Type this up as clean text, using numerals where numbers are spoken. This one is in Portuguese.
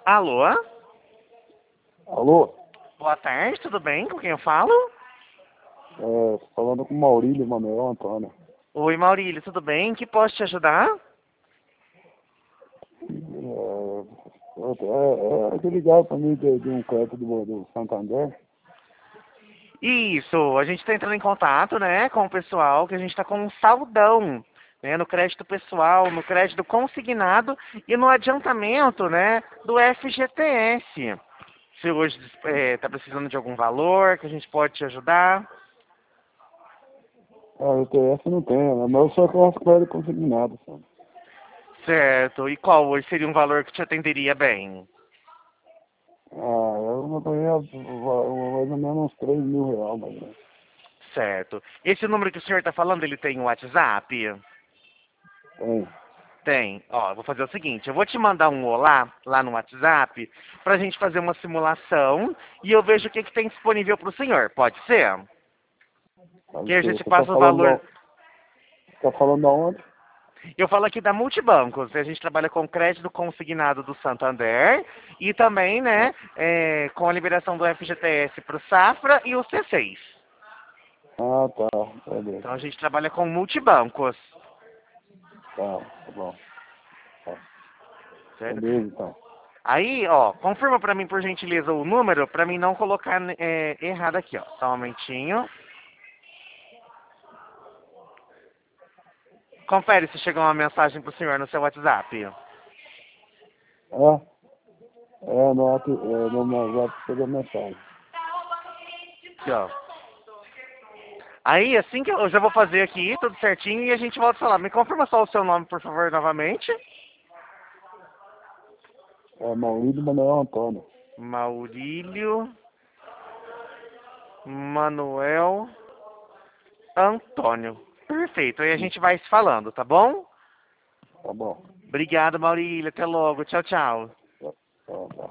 Alô? Alô? Boa tarde, tudo bem? Com quem eu falo? Falando com Maurílio Manuel Antônio. Oi, Maurílio, tudo bem? Que posso te ajudar? Que ligaram para mim de um crédito do Santander. Isso, a gente está entrando em contato, né, com o pessoal, que a gente está com um saldão, né, no crédito pessoal, no crédito consignado e no adiantamento, né, do FGTS. Se hoje está precisando de algum valor, que a gente pode te ajudar. O ETF não tem, né? Mas eu só com crédito consignado, sabe? Certo, e qual hoje seria um valor que te atenderia bem? Eu não ganhei mais ou menos uns 3 mil reais, mais ou menos. Certo. Esse número que o senhor está falando, ele tem um WhatsApp? Tem. Tem. Ó, eu vou fazer o seguinte, eu vou te mandar um olá lá no WhatsApp pra gente fazer uma simulação e eu vejo o que tem disponível pro senhor. Pode ser? Que a gente Você tá passa o falando valor. tá falando aonde? Eu falo aqui da Multibancos. A gente trabalha com crédito consignado do Santander e também, né, com a liberação do FGTS pro Safra e o C6. Tá. Beleza. Então a gente trabalha com multibancos. Tá bom. Tá. Certo? Beleza, então. Aí, ó, confirma pra mim, por gentileza, o número, pra mim não colocar errado aqui, ó. Só um momentinho. Confere se chegou uma mensagem pro senhor no seu WhatsApp. No meu WhatsApp chegou a mensagem. Aqui, ó. Aí, assim que eu já vou fazer aqui, tudo certinho, e a gente volta a falar. Me confirma só o seu nome, por favor, novamente. Maurílio Manuel Antônio. Maurílio Manuel Antônio. Perfeito, aí a gente vai se falando, tá bom? Tá bom. Obrigado, Maurílio. Até logo. Tchau, tchau. Tá.